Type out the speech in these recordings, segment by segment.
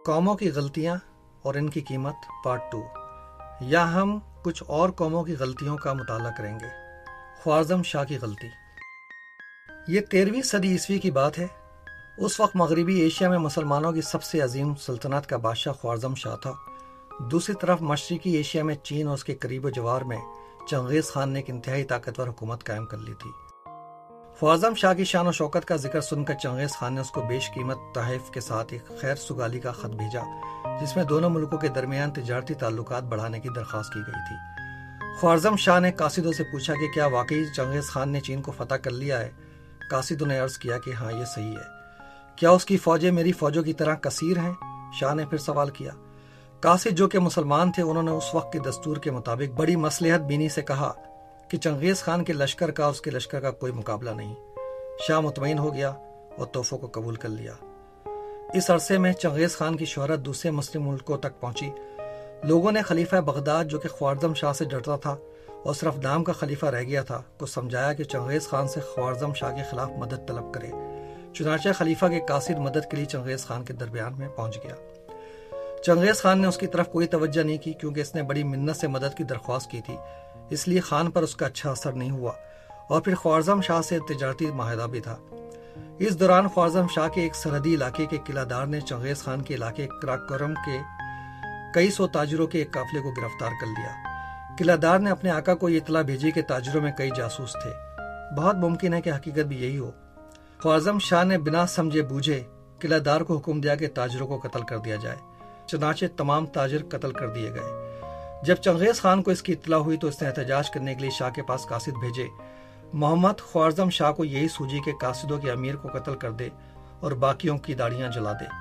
قوموں کی غلطیاں اور ان کی قیمت پارٹ 2۔ یہاں ہم کچھ اور قوموں کی غلطیوں کا مطالعہ کریں گے۔ خوارزم شاہ کی غلطی۔ یہ 13ویں صدی عیسوی کی بات ہے۔ اس وقت مغربی ایشیا میں مسلمانوں کی سب سے عظیم سلطنت کا بادشاہ خوارزم شاہ تھا۔ دوسری طرف مشرقی ایشیا میں چین اور اس کے قریب و جوار میں چنگیز خان نے ایک انتہائی طاقتور حکومت قائم کر لی تھی۔ خوارزم شاہ کی شان و شوکت کا ذکر سن کر چنگیز خان نے اس کو بیش قیمت تحائف کے ساتھ ایک خیر سگالی کا خط بھیجا، جس میں دونوں ملکوں کے درمیان تجارتی تعلقات بڑھانے کی درخواست کی گئی تھی۔ خوارزم شاہ نے قاصدوں سے پوچھا کہ کیا واقعی چنگیز خان نے چین کو فتح کر لیا ہے؟ قاصدوں نے عرض کیا کہ ہاں، یہ صحیح ہے۔ کیا اس کی فوجیں میری فوجوں کی طرح کثیر ہیں؟ شاہ نے پھر سوال کیا۔ قاصد جو کہ مسلمان تھے، انہوں نے اس وقت کے دستور کے مطابق بڑی مصلحت بینی سے کہا کہ چنگیز خان کے لشکر کا اس کے لشکر کا کوئی مقابلہ نہیں۔ شاہ مطمئن ہو گیا اور تحفوں کو قبول کر لیا۔ اس عرصے میں چنگیز خان کی شہرت دوسرے مسلم ملکوں تک پہنچی۔ لوگوں نے خلیفہ بغداد، جو کہ خوارزم شاہ سے ڈرتا تھا اور صرف نام کا خلیفہ رہ گیا تھا، کو سمجھایا کہ چنگیز خان سے خوارزم شاہ کے خلاف مدد طلب کرے۔ چنانچہ خلیفہ کے قاصد مدد کے لیے چنگیز خان کے درمیان میں پہنچ گیا۔ چنگیز خان نے اس کی طرف کوئی توجہ نہیں کی، کیونکہ اس نے بڑی منت سے مدد کی درخواست کی تھی، اس لیے خان پر اس کا اچھا اثر نہیں ہوا، اور پھر خوارزم شاہ سے تجارتی معاہدہ بھی تھا۔ اس دوران خوارزم شاہ کے ایک سرحدی علاقے کے قلعہ دار نے چنگیز خان کے علاقے کراکرم کے کئی سو تاجروں کے ایک قافلے کو گرفتار کر لیا۔ قلعہ دار نے اپنے آقا کو یہ اطلاع بھیجی کہ تاجروں میں کئی جاسوس تھے۔ بہت ممکن ہے کہ حقیقت بھی یہی ہو۔ خوارزم شاہ نے بنا سمجھے بوجھے قلعہ دار کو حکم دیا کہ تاجروں کو قتل کر دیا جائے۔ چنانچہ تمام تاجر قتل کر دیے گئے۔ جب چنگیز خان کو اس کی اطلاع ہوئی تو اس نے احتجاج کرنے کے لیے شاہ کے پاس قاصد بھیجے۔ محمد خوارزم شاہ کو یہی سوجی کہ قاصدوں کے امیر کو قتل کر دے اور باقیوں کی داڑیاں جلا دے۔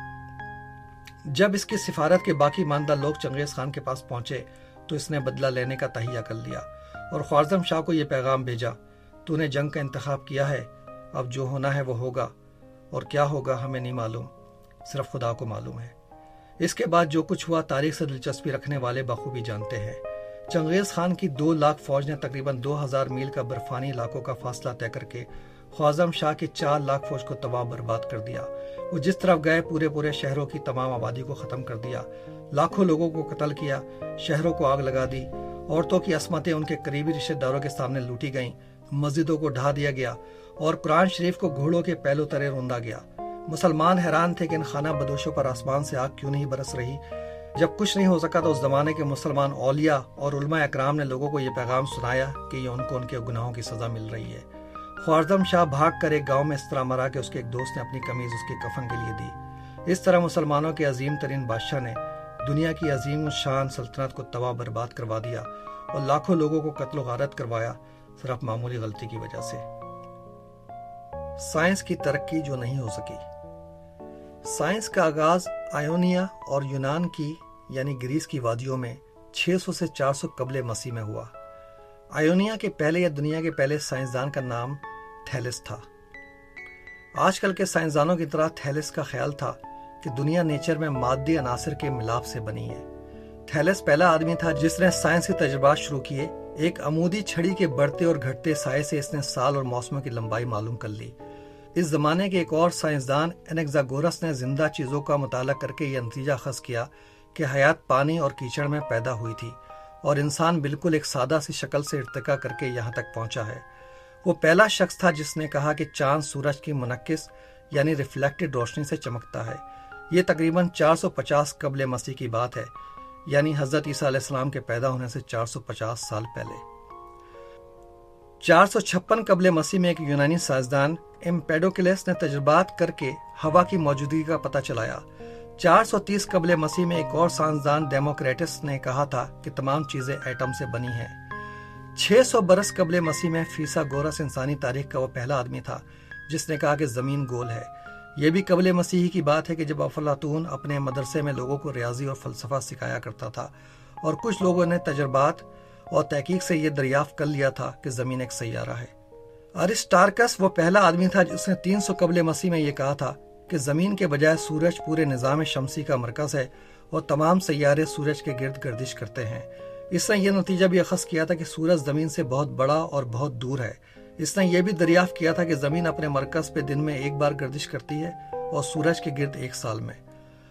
جب اس کی سفارت کے باقی ماندہ لوگ چنگیز خان کے پاس پہنچے تو اس نے بدلہ لینے کا تہیہ کر لیا اور خوارزم شاہ کو یہ پیغام بھیجا: تو نے جنگ کا انتخاب کیا ہے، اب جو ہونا ہے وہ ہوگا، اور کیا ہوگا ہمیں نہیں معلوم، صرف خدا کو معلوم ہے۔ اس کے بعد جو کچھ ہوا تاریخ سے دلچسپی رکھنے والے بخوبی جانتے ہیں۔ چنگیز خان کی 2 لاکھ فوج نے تقریباً 2000 میل کا برفانی علاقوں کا فاصلہ طے کر کے خوارزم شاہ کی 4 لاکھ فوج کو تباہ برباد کر دیا۔ وہ جس طرف گئے پورے شہروں کی تمام آبادی کو ختم کر دیا، لاکھوں لوگوں کو قتل کیا، شہروں کو آگ لگا دی، عورتوں کی عصمتیں ان کے قریبی رشتہ داروں کے سامنے لوٹی گئیں، مسجدوں کو ڈھا دیا گیا اور قرآن شریف کو گھوڑوں کے پہلو ترے روندا گیا۔ مسلمان حیران تھے کہ ان خانہ بدوشوں پر آسمان سے آگ کیوں نہیں برس رہی۔ جب کچھ نہیں ہو سکا تو اس زمانے کے مسلمان اولیاء اور علماء اکرام نے لوگوں کو یہ پیغام سنایا کہ یہ ان کو ان کے گناہوں کی سزا مل رہی ہے۔ خوارزم شاہ بھاگ کر ایک گاؤں میں اس طرح مرا کہ اس کے ایک دوست نے اپنی قمیض اس کے کفن کے لیے دی۔ اس طرح مسلمانوں کے عظیم ترین بادشاہ نے دنیا کی عظیم الشان سلطنت کو تباہ برباد کروا دیا اور لاکھوں لوگوں کو قتل و غارت کروایا، صرف معمولی غلطی کی وجہ سے۔ سائنس کی ترقی جو نہیں ہو سکی۔ سائنس کا آغاز آئونیا اور یونان کی یعنی گریس کی وادیوں میں 600 سے 400 قبل مسیح میں ہوا۔ آئونیا کے پہلے یا دنیا کے پہلے سائنسدان کا نام تھیلس تھا۔ آج کل کے سائنسدانوں کی طرح تھیلس کا خیال تھا کہ دنیا نیچر میں مادی عناصر کے ملاپ سے بنی ہے۔ تھیلس پہلا آدمی تھا جس نے سائنس کے تجربات شروع کیے۔ ایک عمودی چھڑی کے بڑھتے اور گھٹتے سائے سے اس نے سال اور موسموں کی لمبائی معلوم کر لی۔ اس زمانے کے ایک اور سائنسدان انیکزاگورس نے زندہ چیزوں کا مطالعہ کر کے یہ نتیجہ اخذ کیا کہ حیات پانی اور کیچڑ میں پیدا ہوئی تھی اور انسان بالکل ایک سادہ سی شکل سے ارتقا کر کے یہاں تک پہنچا ہے۔ وہ پہلا شخص تھا جس نے کہا کہ چاند سورج کی منعکس یعنی ریفلیکٹڈ روشنی سے چمکتا ہے۔ یہ تقریباً 450 قبل مسیح کی بات ہے، یعنی حضرت عیسیٰ علیہ السلام کے پیدا ہونے سے 450 سال پہلے۔ 456 قبل مسیح میں ایک یونانی سائنسدان ایمپیڈوکلس نے تجربات کر کے ہوا کی موجودگی کا پتہ چلایا۔ 430 قبل مسیح میں ایک اور سائنسدان ڈیموکریٹس نے کہا تھا کہ تمام چیزیں ایٹم سے بنی ہیں۔ 600 برس قبل مسیح میں فیثاگورس انسانی تاریخ کا وہ پہلا آدمی تھا جس نے کہا کہ زمین گول ہے۔ یہ بھی قبل مسیحی کی بات ہے کہ جب افلاطون اپنے مدرسے میں لوگوں کو ریاضی اور فلسفہ سکھایا کرتا تھا اور کچھ لوگوں نے تجربات اور تحقیق سے یہ دریافت کر لیا تھا کہ زمین ایک سیارہ ہے۔ ارسطاخرس وہ پہلا آدمی تھا جس نے 300 قبل مسیح میں یہ کہا تھا کہ زمین کے بجائے سورج پورے نظام شمسی کا مرکز ہے اور تمام سیارے سورج کے گرد گردش کرتے ہیں۔ اس نے یہ نتیجہ بھی اخذ کیا تھا کہ سورج زمین سے بہت بڑا اور بہت دور ہے۔ اس نے یہ بھی دریافت کیا تھا کہ زمین اپنے مرکز پہ دن میں ایک بار گردش کرتی ہے اور سورج کے گرد ایک سال میں۔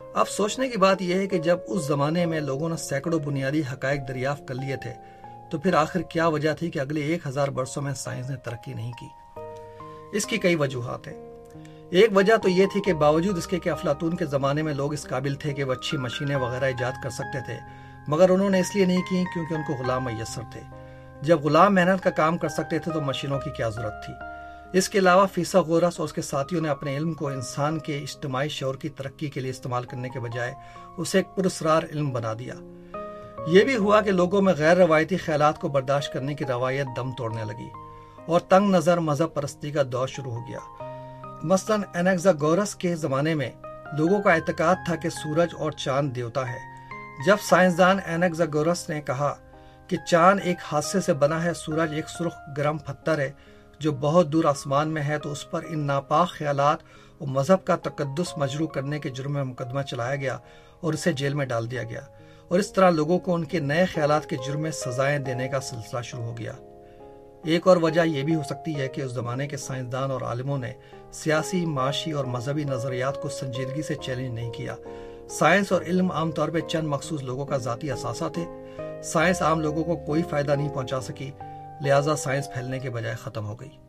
اب سوچنے کی بات یہ ہے کہ جب اس زمانے میں لوگوں نے سینکڑوں بنیادی حقائق دریافت کر لیے تھے تو پھر آخر کیا وجہ تھی کہ اگلے 1000 برسوں میں سائنس نے ترقی نہیں کی؟ اس کی کئی وجوہات ہیں۔ ایک وجہ تو یہ تھی کہ باوجود اس کے کہ افلاطون کے زمانے میں لوگ اس قابل تھے کہ وہ اچھی مشینیں وغیرہ ایجاد کر سکتے تھے، مگر انہوں نے اس لیے نہیں کی کیونکہ ان کو غلام میسر تھے۔ جب غلام محنت کا کام کر سکتے تھے تو مشینوں کی کیا ضرورت تھی؟ اس کے علاوہ فیثاغورس اور اس کے ساتھیوں نے اپنے علم کو انسان کے اجتماعی شعور کی ترقی کے لیے استعمال کرنے کے بجائے اسے ایک پراسرار علم بنا دیا۔ یہ بھی ہوا کہ لوگوں میں غیر روایتی خیالات کو برداشت کرنے کی روایت دم توڑنے لگی اور تنگ نظر مذہب پرستی کا دور شروع ہو گیا۔ مثلاً انیکزاگورس کے زمانے میں لوگوں کا اعتقاد تھا کہ سورج اور چاند دیوتا ہے۔ جب سائنسدان انیکزاگورس نے کہا کہ چاند ایک حادثے سے بنا ہے، سورج ایک سرخ گرم پتھر ہے جو بہت دور آسمان میں ہے، تو اس پر ان ناپاک خیالات اور مذہب کا تقدس مجروح کرنے کے جرم میں مقدمہ چلایا گیا اور اسے جیل میں ڈال دیا گیا، اور اس طرح لوگوں کو ان کے نئے خیالات کے جرم میں سزائیں دینے کا سلسلہ شروع ہو گیا۔ ایک اور وجہ یہ بھی ہو سکتی ہے کہ اس زمانے کے سائنسدان اور عالموں نے سیاسی، معاشی اور مذہبی نظریات کو سنجیدگی سے چیلنج نہیں کیا۔ سائنس اور علم عام طور پہ چند مخصوص لوگوں کا ذاتی اثاثہ تھے۔ سائنس عام لوگوں کو کوئی فائدہ نہیں پہنچا سکی، لہٰذا سائنس پھیلنے کے بجائے ختم ہو گئی۔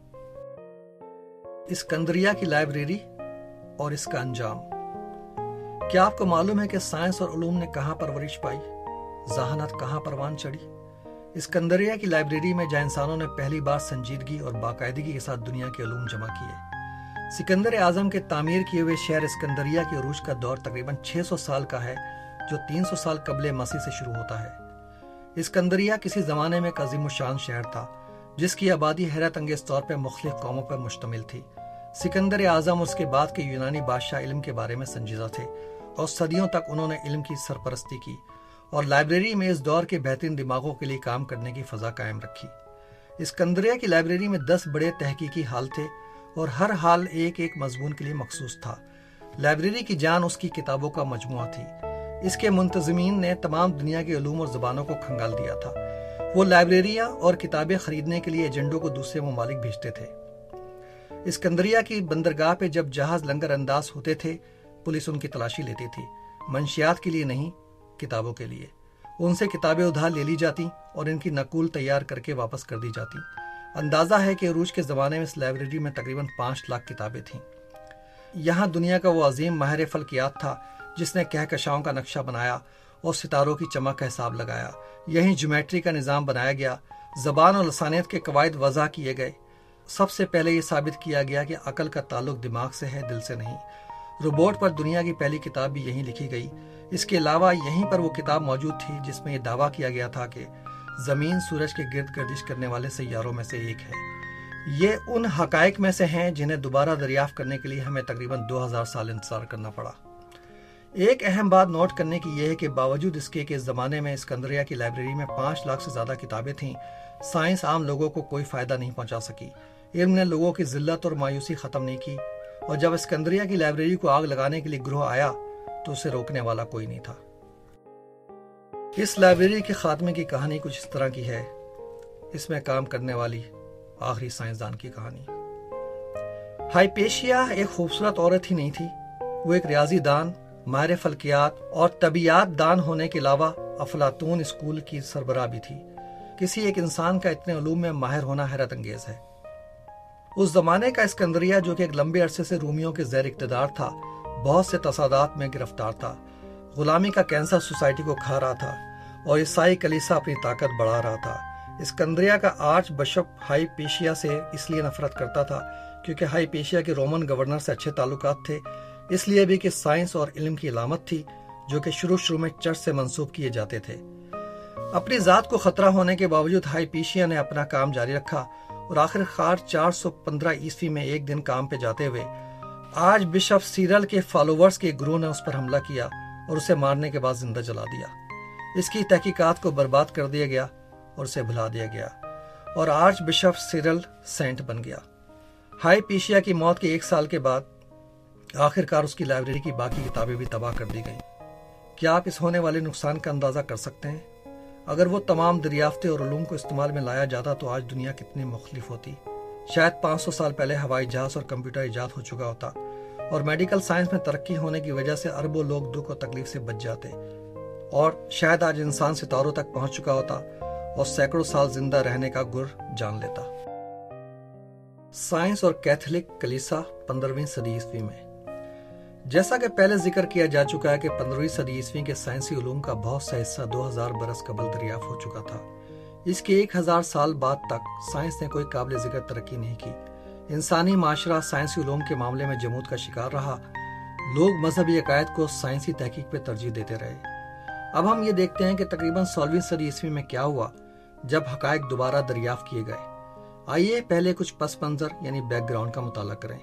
اسکندریہ کی لائبریری اور اس کا انجام۔ کیا آپ کو معلوم ہے کہ سائنس اور علوم نے کہاں پرورش پائی، ذہانت کہاں پروان چڑھی؟ اسکندریہ کی لائبریری میں جہاں انسانوں نے پہلی بار سنجیدگی اور باقاعدگی کے ساتھ دنیا کے علوم جمع کیے۔ سکندر اعظم کے تعمیر کیے ہوئے شہر اسکندریہ کے عروج کا دور تقریباً 600 سال کا ہے، جو 300 سال قبل مسیح سے شروع ہوتا ہے۔ اسکندریہ کسی زمانے میں ایک عظیم الشان شہر تھا جس کی آبادی حیرت انگیز طور پر مختلف قوموں پر مشتمل تھی۔ سکندر اعظم اور اس کے بعد کے یونانی بادشاہ علم کے بارے میں سنجیدہ تھے اور صدیوں تک انہوں نے علم کی سرپرستی کی اور لائبریری میں اس دور کے بہترین دماغوں کے لیے کام کرنے کی فضا قائم رکھی۔ اسکندریہ کی لائبریری میں 10 بڑے تحقیقی ہال تھے اور ہر ہال ایک ایک مضمون کے لیے مخصوص تھا۔ لائبریری کی جان اس کی کتابوں کا مجموعہ تھی۔ اس کے منتظمین نے تمام دنیا کے علوم اور زبانوں کو کھنگال دیا تھا۔ وہ لائبریریاں اور کتابیں خریدنے کے لیے ایجنٹوں کو دوسرے ممالک بھیجتے تھے۔ اسکندریہ کی بندرگاہ پہ جب جہاز لنگر انداز ہوتے تھے، پولیس ان کی تلاشی لیتی تھی، منشیات کے لیے نہیں، کتابوں کے لیے۔ ان سے کتابیں ادھار لے لی جاتی اور ان کی نقول تیار کر کے واپس کر دی جاتی۔ اندازہ ہے کہ عروج کے زمانے میں اس لائبریری میں تقریباً 5 لاکھ کتابیں تھیں۔ یہاں دنیا کا وہ عظیم ماہر فلکیات تھا جس نے کہکشاؤں کا نقشہ بنایا اور ستاروں کی چمک کا حساب لگایا۔ یہیں جیومیٹری کا نظام بنایا گیا، زبان اور لسانیت کے قواعد وضع کیے گئے۔ سب سے پہلے یہ ثابت کیا گیا کہ عقل کا تعلق دماغ سے ہے، دل سے نہیں۔ روبوٹ پر دنیا کی پہلی کتاب بھی یہیں لکھی گئی۔ اس کے علاوہ یہیں پر وہ کتاب موجود تھی جس میں یہ دعویٰ کیا گیا تھا کہ زمین سورج کے گرد گردش کرنے والے سیاروں میں سے ایک ہے۔ یہ ان حقائق میں سے ہیں جنہیں دوبارہ دریافت کرنے کے لیے ہمیں تقریباً 2000 سال انتظار کرنا پڑا۔ ایک اہم بات نوٹ کرنے کی یہ ہے کہ باوجود اس کے کہ اس زمانے میں اسکندریہ کی لائبریری میں 5 لاکھ سے زیادہ کتابیں تھیں، سائنس عام لوگوں کو کوئی فائدہ نہیں پہنچا سکی۔ علم نے لوگوں کی ذلت اور مایوسی ختم نہیں کی، اور جب اسکندریہ کی لائبریری کو آگ لگانے کے لیے گروہ آیا تو اسے روکنے والا کوئی نہیں تھا۔ اس لائبریری کے خاتمے کی کہانی کچھ اس طرح کی ہے۔ اس میں کام کرنے والی آخری سائنسدان کی کہانی۔ ہائپیشیا ایک خوبصورت عورت ہی نہیں تھی، وہ ایک ریاضی دان، ماہر فلکیات اور طبیعیات دان ہونے کے علاوہ افلاطون اسکول کی سربراہ بھی تھی۔ کسی ایک انسان کا اتنے علوم میں ماہر ہونا حیرت انگیز ہے۔ اس زمانے کا اسکندریہ جو کہ ایک لمبے عرصے سے رومیوں کے زیر اقتدار تھا، بہت سے تصادات میں گرفتار تھا، غلامی کا کینسر سوسائٹی کو کھا رہا تھا اور عیسائی کلیسا اپنی طاقت بڑھا رہا تھا۔ اسکندریہ کا آرچ بشپ ہائپیشیا سے اس لیے نفرت کرتا تھا کیونکہ ہائپیشیا کے رومن گورنر سے اچھے تعلقات تھے، اس لیے بھی کہ سائنس اور علم کی علامت تھی جو کہ شروع میں چرچ سے منسوب کیے جاتے تھے۔ اپنی ذات کو خطرہ ہونے کے باوجود ہائپیشیا نے اپنا کام جاری رکھا اور آخر کار 415 عیسوی میں ایک دن کام پہ جاتے ہوئے آج بشپ سیرل کے فالوورز کے گروہ نے اس پر حملہ کیا اور اسے مارنے کے بعد زندہ جلا دیا۔ اس کی تحقیقات کو برباد کر دیا گیا اور اسے بھلا دیا گیا اور آرچ بشپ سیرل سینٹ بن گیا۔ ہائپیشیا کی موت کے 1 سال کے بعد آخر کار اس کی لائبریری کی باقی کتابیں بھی تباہ کر دی گئیں۔ کیا آپ اس ہونے والے نقصان کا اندازہ کر سکتے ہیں؟ اگر وہ تمام دریافتیں اور علوم کو استعمال میں لایا جاتا تو آج دنیا کتنی مختلف ہوتی۔ شاید 500 سال پہلے ہوائی جہاز اور کمپیوٹر ایجاد ہو چکا ہوتا اور میڈیکل سائنس میں ترقی ہونے کی وجہ سے اربوں لوگ دکھ و تکلیف سے بچ جاتے، اور شاید آج انسان ستاروں تک پہنچ چکا ہوتا اور سینکڑوں سال زندہ رہنے کا گر جان لیتا۔ سائنس اور کیتھولک کلیسا 15ویں صدی عیسوی میں۔ جیسا کہ پہلے ذکر کیا جا چکا ہے کہ 15ویں صدی عیسوی کے سائنسی علوم کا بہت سا حصہ 2000 برس قبل دریافت ہو چکا تھا۔ اس کے 1000 سال بعد تک سائنس نے کوئی قابل ذکر ترقی نہیں کی۔ انسانی معاشرہ سائنسی علوم کے معاملے میں جمود کا شکار رہا۔ لوگ مذہبی عقائد کو سائنسی تحقیق پہ ترجیح دیتے رہے۔ اب ہم یہ دیکھتے ہیں کہ تقریباً 16ویں صدی عیسوی میں کیا ہوا جب حقائق دوبارہ دریافت کیے گئے۔ آئیے پہلے کچھ پس منظر یعنی بیک گراؤنڈ کا مطالعہ کریں۔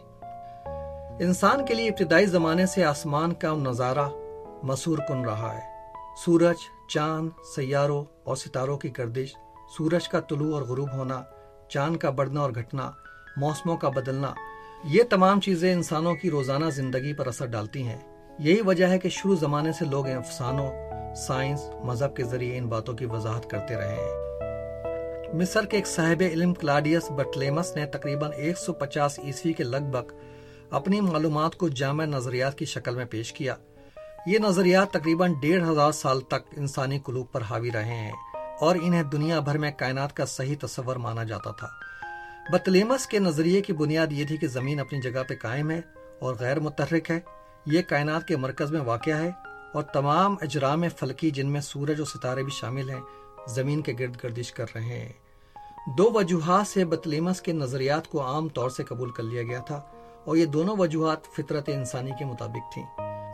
انسان کے لیے ابتدائی زمانے سے آسمان کا نظارہ مسحور کن رہا ہے۔ سورج، چاند، سیاروں اور ستاروں کی گردش، سورج کا طلوع اور غروب ہونا، چاند کا بڑھنا اور گھٹنا، موسموں کا بدلنا، یہ تمام چیزیں انسانوں کی روزانہ زندگی پر اثر ڈالتی ہیں۔ یہی وجہ ہے کہ شروع زمانے سے لوگ افسانوں، سائنس، مذہب کے ذریعے ان باتوں کی وضاحت کرتے رہے ہیں۔ مصر کے ایک صاحب علم کلاڈیس بٹلیمس نے تقریباً 150 عیسوی کے لگ بھگ اپنی معلومات کو جامع نظریات کی شکل میں پیش کیا۔ یہ نظریات تقریباً 1500 سال تک انسانی قلوب پر حاوی رہے ہیں اور انہیں دنیا بھر میں کائنات کا صحیح تصور مانا جاتا تھا۔ بطلیمس کے نظریے کی بنیاد یہ تھی کہ زمین اپنی جگہ پہ قائم ہے اور غیر متحرک ہے، یہ کائنات کے مرکز میں واقع ہے اور تمام اجرام فلکی جن میں سورج اور ستارے بھی شامل ہیں زمین کے گرد گردش کر رہے ہیں۔ 2 وجوہات سے بطلیمس کے نظریات کو عام طور سے قبول کر لیا گیا تھا اور یہ دونوں وجوہات فطرت انسانی کے مطابق تھیں۔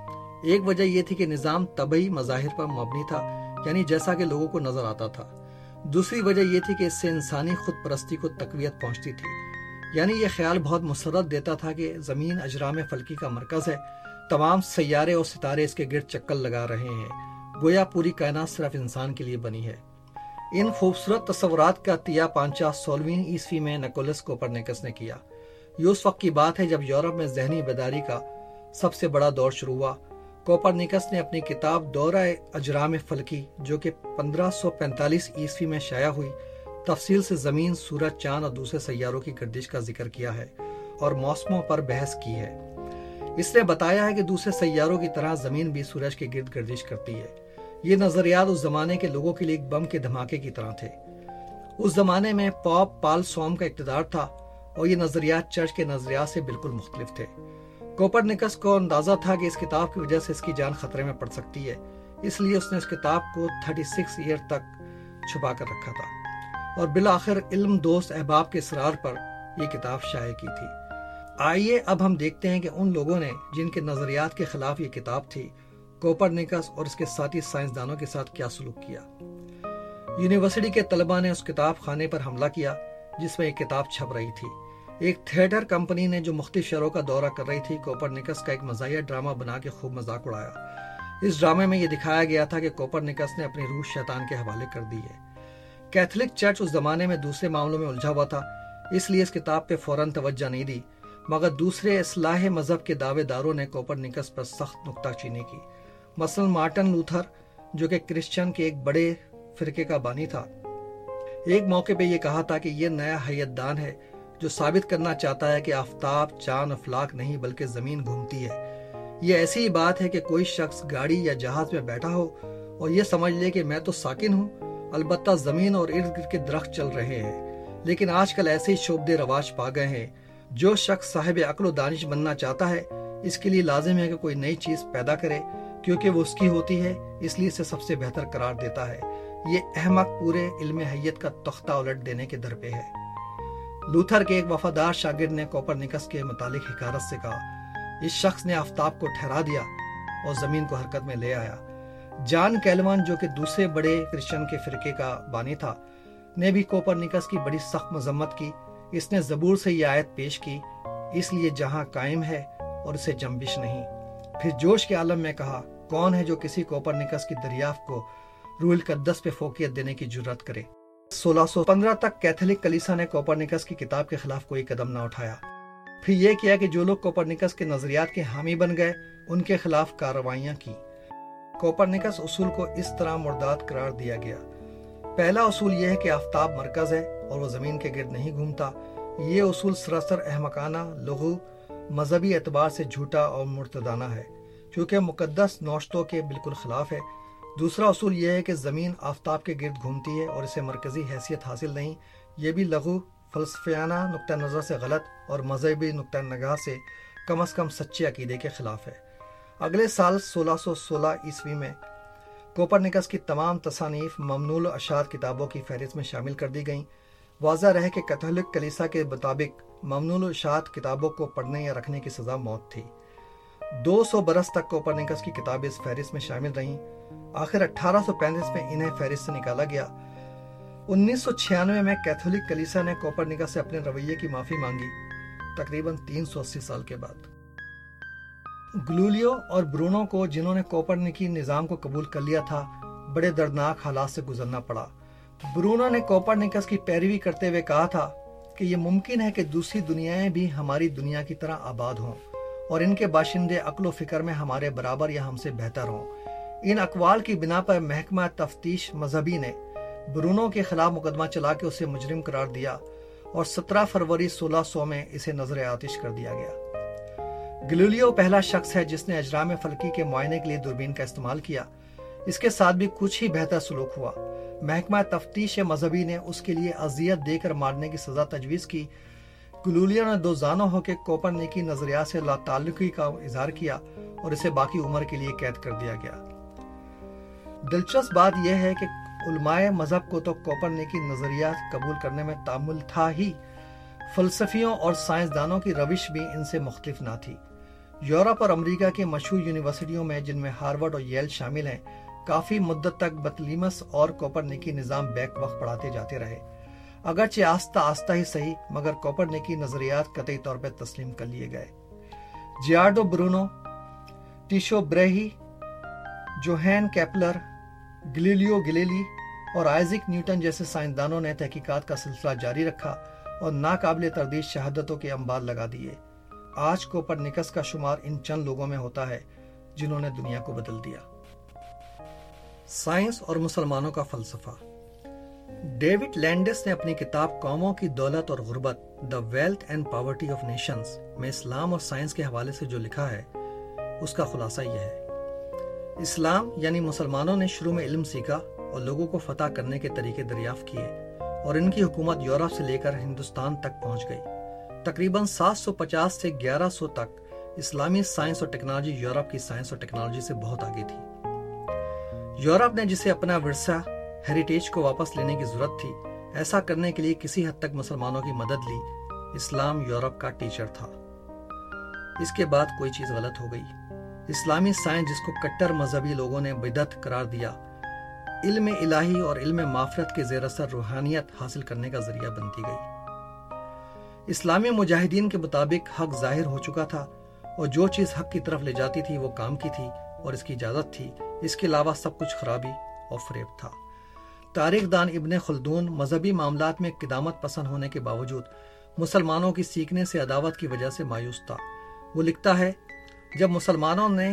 ایک وجہ یہ تھی کہ نظام طبعی مظاہر پر مبنی تھا، یعنی جیسا کہ لوگوں کو نظر آتا تھا۔ دوسری وجہ یہ تھی کہ اس سے انسانی خود پرستی کو تقویت پہنچتی تھی، یعنی یہ خیال بہت مسرت دیتا تھا کہ زمین اجرام فلکی کا مرکز ہے، تمام سیارے اور ستارے اس کے گرد چکر لگا رہے ہیں، گویا پوری کائنات صرف انسان کے لیے بنی ہے۔ ان خوبصورت تصورات کا تیا پانچا 16ویں عیسوی میں نکولس کوپرنیکس نے کیا۔ یہ اس وقت کی بات ہے جب یورپ میں ذہنی بیداری کا سب سے بڑا دور شروع ہوا۔ کوپرنیکس نے اپنی کتاب دورہ اجرام فلکی جو کہ 1545 عیسوی میں شائع ہوئی، تفصیل سے زمین، سورج، چاند اور دوسرے سیاروں کی گردش کا ذکر کیا ہے اور موسموں پر بحث کی ہے۔ اس نے بتایا ہے کہ دوسرے سیاروں کی طرح زمین بھی سورج کے گرد گردش کرتی ہے۔ یہ نظریات اس زمانے کے لوگوں کے لیے ایک بم کے دھماکے کی طرح تھے۔ اس زمانے میں پاپ پال سوم کا اقتدار تھا اور یہ نظریات چرچ کے نظریات سے بالکل مختلف تھے۔ کوپرنیکس کو اندازہ تھا کہ اس کتاب کی وجہ سے اس کی جان خطرے میں پڑ سکتی ہے، اس لیے اس نے اس کتاب کو 36 ایئر تک چھپا کر رکھا تھا اور بالآخر علم دوست احباب کے اصرار پر یہ کتاب شائع کی تھی۔ آئیے اب ہم دیکھتے ہیں کہ ان لوگوں نے جن کے نظریات کے خلاف یہ کتاب تھی، کوپرنیکس اور اس کے ساتھی سائنسدانوں کے ساتھ کیا سلوک کیا۔ یونیورسٹی کے طلباء نے اس کتاب خانے پر حملہ کیا جس میں یہ کتاب چھپ رہی تھی۔ ایک تھیٹر کمپنی نے جو مختلف شہروں کا دورہ کر رہی تھی، کوپرنیکس کا ایک مزاحیہ ڈرامہ بنا کے خوب مذاق اڑایا۔ اس ڈرامے میں یہ دکھایا گیا تھا کہ کوپرنیکس نے اپنی روح شیطان کے حوالے کر دی ہے۔ کیتھولک چرچ اس زمانے میں دوسرے معاملوں میں الجھا ہوا تھا، اس لیے اس کتاب پہ فوراً توجہ نہیں دی، مگر دوسرے اصلاح مذہب کے دعوے داروں نے کوپرنیکس پر سخت نکتہ چینی کی۔ مثلا مارٹن لوتھر جو کہ کرسچن کے ایک بڑے فرقے کا بانی تھا، ایک موقع پہ یہ کہا تھا کہ یہ نیا حیت دان ہے جو ثابت کرنا چاہتا ہے کہ آفتاب، چاند، افلاک نہیں بلکہ زمین گھومتی ہے۔ یہ ایسی ہی بات ہے کہ کوئی شخص گاڑی یا جہاز میں بیٹھا ہو اور یہ سمجھ لے کہ میں تو ساکن ہوں، البتہ زمین اور ارد گرد کے درخت چل رہے ہیں۔ لیکن آج کل ایسے ہی شعبدے رواج پا گئے ہیں۔ جو شخص صاحب عقل و دانش بننا چاہتا ہے، اس کے لیے لازم ہے کہ کوئی نئی چیز پیدا کرے، کیونکہ وہ اس کی ہوتی ہے، اس لیے اسے سب سے بہتر قرار دیتا ہے۔ یہ احمق پورے علم حیت کا تختہ الٹ دینے کے در پہ ہے۔ لوتھر کے ایک وفادار شاگرد نے کوپرنیکس کے متعلق حکایت سے کہا، اس شخص نے آفتاب کو ٹھہرا دیا اور زمین کو حرکت میں لے آیا۔ جان کیلون جو کہ دوسرے بڑے کرسچن کے فرقے کا بانی تھا، نے بھی کوپرنیکس کی بڑی سخت مذمت کی۔ اس نے زبور سے یہ آیت پیش کی، اس لیے جہاں قائم ہے اور اسے جنبش نہیں۔ پھر جوش کے عالم میں کہا، کون ہے جو کسی کوپرنیکس کی دریافت کو روح القدس پہ فوقیت دینے کی جرات کرے۔ 1615 تک کیتھولک کلیسا نے کوپرنیکس کی کتاب کے خلاف کوئی قدم نہ اٹھایا۔ پھر یہ کیا کہ جو لوگ کوپرنیکس کے نظریات کے حامی بن گئے، ان کے خلاف کارروائیاں کی۔ کوپرنیکس اصول کو اس طرح مرداد قرار دیا گیا۔ پہلا اصول یہ ہے کہ آفتاب مرکز ہے اور وہ زمین کے گرد نہیں گھومتا۔ یہ اصول سراسر احمقانہ، لغو مذہبی اعتبار سے جھوٹا اور مرتدانہ ہے کیونکہ مقدس نوشتوں کے بالکل خلاف ہے۔ دوسرا اصول یہ ہے کہ زمین آفتاب کے گرد گھومتی ہے اور اسے مرکزی حیثیت حاصل نہیں۔ یہ بھی لغو فلسفیانہ نقطہ نظر سے غلط اور مذہبی نقطہ نگاہ سے کم از کم سچے عقیدے کے خلاف ہے۔ اگلے سال 1616 عیسوی میں کوپرنیکس کی تمام تصانیف ممنوع الاشاعت کتابوں کی فہرست میں شامل کر دی گئیں۔ واضح رہے کہ کیتھولک کلیسا کے مطابق ممنوع الاشاعت کتابوں کو پڑھنے یا رکھنے کی سزا موت تھی۔ 200 برس تک کوپرنیکس کی کتابیں اس فہرست میں شامل رہیں۔ آخر 1835 میں انہیں فہرست سے نکالا گیا۔ 1996 میں کیتھولک کلیسا نے کوپرنیکس سے اپنے رویے کی معافی مانگی، تقریباً 380 سال کے بعد۔ گلیلیو اور برونو کو، جنہوں نے کوپرنیکی نظام کو قبول کر لیا تھا، بڑے دردناک حالات سے گزرنا پڑا۔ برونو نے کوپرنیکس کی پیروی کرتے ہوئے کہا تھا کہ یہ ممکن ہے کہ دوسری دنیایں بھی ہماری دنیا کی طرح آباد ہوں اور ان کے باشندے عقل و فکر میں ہمارے برابر یا ہم سے بہتر ہوں۔ ان اقوال کی بنا پر محکمہ تفتیش مذہبی نے برونو کے خلاف مقدمہ چلا کے اسے مجرم قرار دیا اور 17 فروری 1600 میں اسے نظر آتش کر دیا گیا۔ گلیلیو پہلا شخص ہے جس نے اجرام فلکی کے معائنے کے لیے دوربین کا استعمال کیا۔ اس کے ساتھ بھی کچھ ہی بہتر سلوک ہوا۔ محکمہ تفتیش مذہبی نے اس کے لیے اذیت دے کر مارنے کی سزا تجویز کی۔ گلیلیو نے 2 زانوں ہو کے کوپرنیکی نظریات سے لا تعلقی کا اظہار کیا اور اسے باقی عمر کے لیے قید کر دیا گیا۔ دلچسپ بات یہ ہے کہ علماء مذہب کو تو کوپرنیکی نظریات قبول کرنے میں تعامل تھا ہی، فلسفیوں اور سائنسدانوں کی روش بھی ان سے مختلف نہ تھی۔ یورپ اور امریکہ کے مشہور یونیورسٹیوں میں، جن میں ہارورڈ اور ییل شامل ہیں، کافی مدت تک بطلیمس اور کوپرنیکی نظام بیک وقت پڑھاتے جاتے رہے۔ اگرچہ آہستہ آہستہ ہی صحیح، مگر کوپرنیکی نظریات قطعی طور پر تسلیم کر لیے گئے۔ Giordano Bruno, Tycho Brahe, Johannes Kepler, Galileo Galilei اور آئزک نیوٹن جیسے سائنسدانوں نے تحقیقات کا سلسلہ جاری رکھا اور ناقابل تردید شہادتوں کے انبار لگا دیے۔ آج کوپرنیکس کا شمار ان چند لوگوں میں ہوتا ہے جنہوں نے دنیا کو بدل دیا۔ سائنس اور مسلمانوں کا فلسفہ۔ ڈیوڈ لینڈس نے اپنی کتاب قوموں کی دولت اور غربت، the wealth and poverty of nations میں اسلام اور سائنس کے حوالے سے جو لکھا ہے اس کا خلاصہ یہ ہے۔ اسلام یعنی مسلمانوں نے شروع میں علم سیکھا اور لوگوں کو فتح کرنے کے طریقے دریافت کیے اور ان کی حکومت یورپ سے لے کر ہندوستان تک پہنچ گئی۔ تقریباً 750 سے 1100 تک اسلامی سائنس اور ٹیکنالوجی یورپ کی سائنس اور ٹیکنالوجی سے بہت آگے تھی۔ یورپ نے جسے اپنا ورثہ ہیریٹیج کو واپس لینے کی ضرورت تھی، ایسا کرنے کے لیے کسی حد تک مسلمانوں کی مدد لی۔ اسلام یورپ کا ٹیچر تھا۔ اس کے بعد کوئی چیز غلط ہو گئی۔ اسلامی سائنس، جس کو کٹر مذہبی لوگوں نے بدعت قرار دیا، علم الہی اور علم معرفت کے زیر اثر روحانیت حاصل کرنے کا ذریعہ بنتی گئی۔ اسلامی مجاہدین کے مطابق حق ظاہر ہو چکا تھا اور جو چیز حق کی طرف لے جاتی تھی وہ کام کی تھی اور اس کی اجازت تھی، اس کے علاوہ سب کچھ خرابی اور فریب تھا۔ تاریخ دان ابن خلدون مذہبی معاملات میں قدامت پسند ہونے کے باوجود مسلمانوں کی سیکھنے سے عداوت کی وجہ سے مایوس تھا۔ وہ لکھتا ہے، جب مسلمانوں نے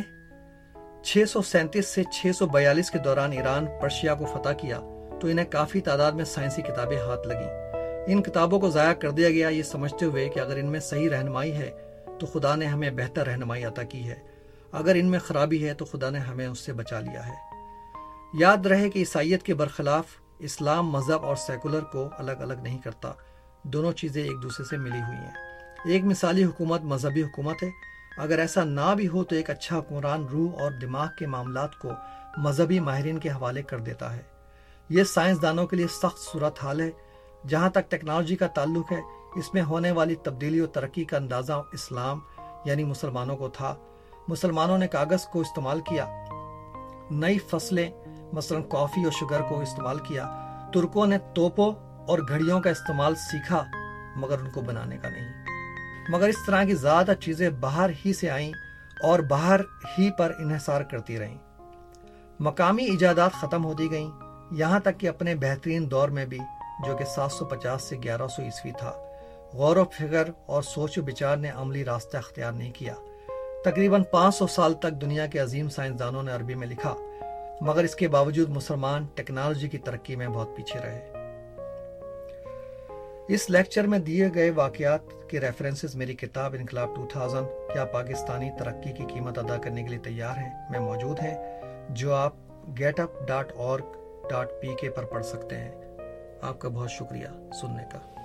637 سے 642 کے دوران ایران پرشیا کو فتح کیا تو انہیں کافی تعداد میں سائنسی کتابیں ہاتھ لگیں۔ ان کتابوں کو ضائع کر دیا گیا، یہ سمجھتے ہوئے کہ اگر ان میں صحیح رہنمائی ہے تو خدا نے ہمیں بہتر رہنمائی عطا کی ہے، اگر ان میں خرابی ہے تو خدا نے ہمیں اس سے بچا لیا ہے۔ یاد رہے کہ عیسائیت کے برخلاف اسلام مذہب اور سیکولر کو الگ الگ نہیں کرتا، دونوں چیزیں ایک دوسرے سے ملی ہوئی ہیں۔ ایک مثالی حکومت مذہبی حکومت ہے، اگر ایسا نہ بھی ہو تو ایک اچھا حکمران روح اور دماغ کے معاملات کو مذہبی ماہرین کے حوالے کر دیتا ہے۔ یہ سائنسدانوں کے لیے سخت صورتحال ہے۔ جہاں تک ٹیکنالوجی کا تعلق ہے، اس میں ہونے والی تبدیلی و ترقی کا اندازہ اسلام یعنی مسلمانوں کو تھا۔ مسلمانوں نے کاغذ کو استعمال کیا، نئی فصلیں مثلا کافی اور شوگر کو استعمال کیا۔ ترکوں نے توپوں اور گھڑیوں کا استعمال سیکھا مگر ان کو بنانے کا نہیں۔ مگر اس طرح کی زیادہ چیزیں باہر ہی سے آئیں اور باہر ہی پر انحصار کرتی رہیں۔ مقامی ایجادات ختم ہوتی گئیں، یہاں تک کہ اپنے بہترین دور میں بھی، جو کہ 750 سے 1100 عیسوی تھا، غور و فکر اور سوچ و بچار نے عملی راستہ اختیار نہیں کیا۔ تقریباً 500 سال تک دنیا کے عظیم سائنسدانوں نے عربی میں لکھا، مگر اس کے باوجود مسلمان ٹیکنالوجی کی ترقی میں بہت پیچھے رہے۔ اس لیکچر میں دیے گئے واقعات کے ریفرنسز میری کتاب انقلاب 2000 کیا پاکستانی ترقی کی قیمت ادا کرنے کے لیے تیار ہیں میں موجود ہیں، جو آپ getup.org.pk پر پڑھ سکتے ہیں۔ آپ کا بہت شکریہ سننے کا۔